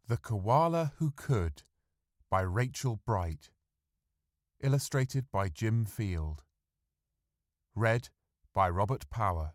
The Koala Who Could by Rachel Bright. Illustrated by Jim Field. Read by Robert Power.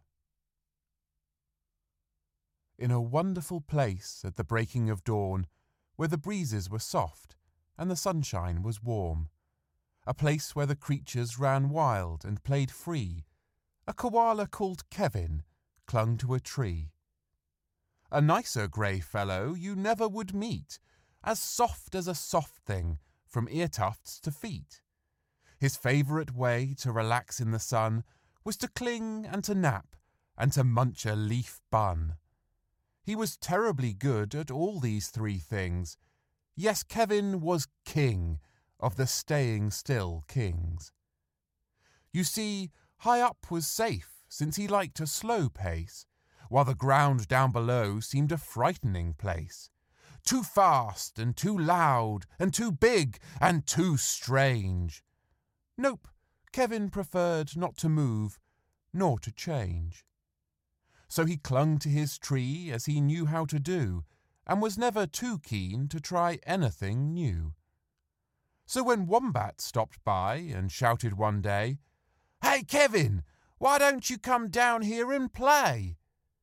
In a wonderful place at the breaking of dawn, where the breezes were soft and the sunshine was warm, a place where the creatures ran wild and played free, a koala called Kevin clung to a tree. A nicer grey fellow you never would meet, as soft as a soft thing from ear tufts to feet. His favourite way to relax in the sun was to cling and to nap and to munch a leaf bun. He was terribly good at all these three things. Yes, Kevin was king of the staying still kings. You see, high up was safe, since he liked a slow pace, while the ground down below seemed a frightening place. Too fast and too loud and too big and too strange. Nope, Kevin preferred not to move, nor to change. So he clung to his tree as he knew how to do, and was never too keen to try anything new. So when Wombat stopped by and shouted one day, "Hey, Kevin, why don't you come down here and play?"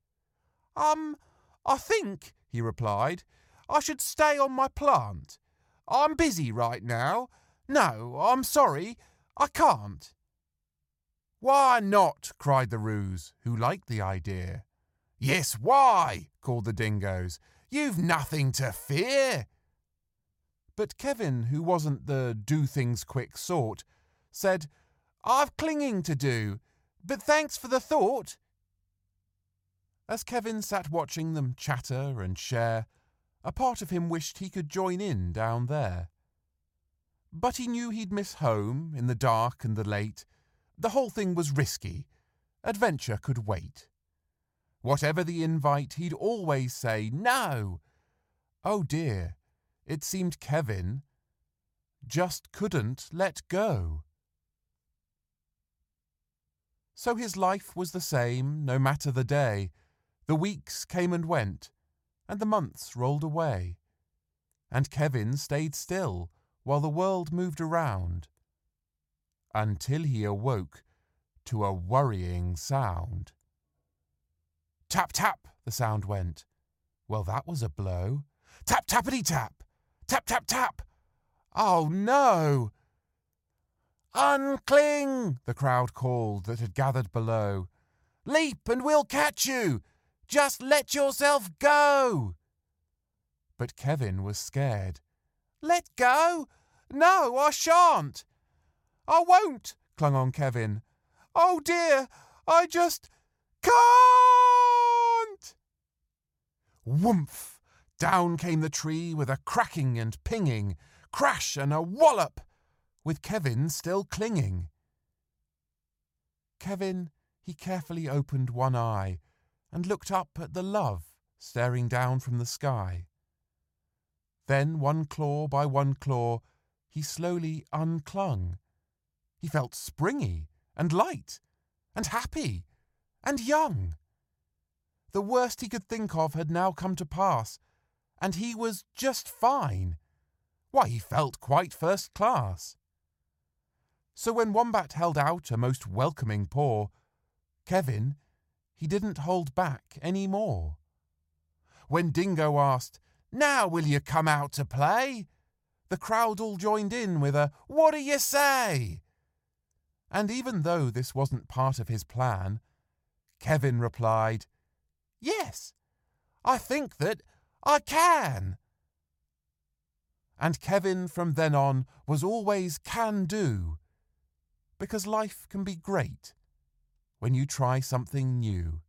I think," he replied, "I should stay on my plant. I'm busy right now. No, I'm sorry, I can't." "Why not?" cried the Roos, who liked the idea. "Yes, why?" called the Dingoes. "You've nothing to fear." But Kevin, who wasn't the do-things-quick sort, said, "I've clinging to do, but thanks for the thought." As Kevin sat watching them chatter and share, a part of him wished he could join in down there. But he knew he'd miss home in the dark and the late. The whole thing was risky. Adventure could wait. Whatever the invite, he'd always say no. Oh dear, it seemed Kevin just couldn't let go. So his life was the same, no matter the day. The weeks came and went, and the months rolled away. And Kevin stayed still while the world moved around, until he awoke to a worrying sound. Tap, tap, the sound went. Well, that was a blow. Tap, tappity tap. Tap, tap, tap. Oh, no. "Uncling," the crowd called that had gathered below. "Leap and we'll catch you. Just let yourself go." But Kevin was scared. "Let go? No, I shan't." "I won't," clung on Kevin. "Oh dear, I just can't." Whoomph! Down came the tree with a cracking and pinging, crash and a wallop, with Kevin still clinging. Kevin, he carefully opened one eye and looked up at the love staring down from the sky. Then, one claw by one claw, he slowly unclung. He felt springy and light and happy and young. The worst he could think of had now come to pass, and he was just fine. Why, he felt quite first class. So when Wombat held out a most welcoming paw, Kevin, he didn't hold back any more. When Dingo asked, "Now will you come out to play?" the crowd all joined in with a "What do you say?" And even though this wasn't part of his plan, Kevin replied, "Yes, I think that I can." And Kevin from then on was always can-do, because life can be great when you try something new.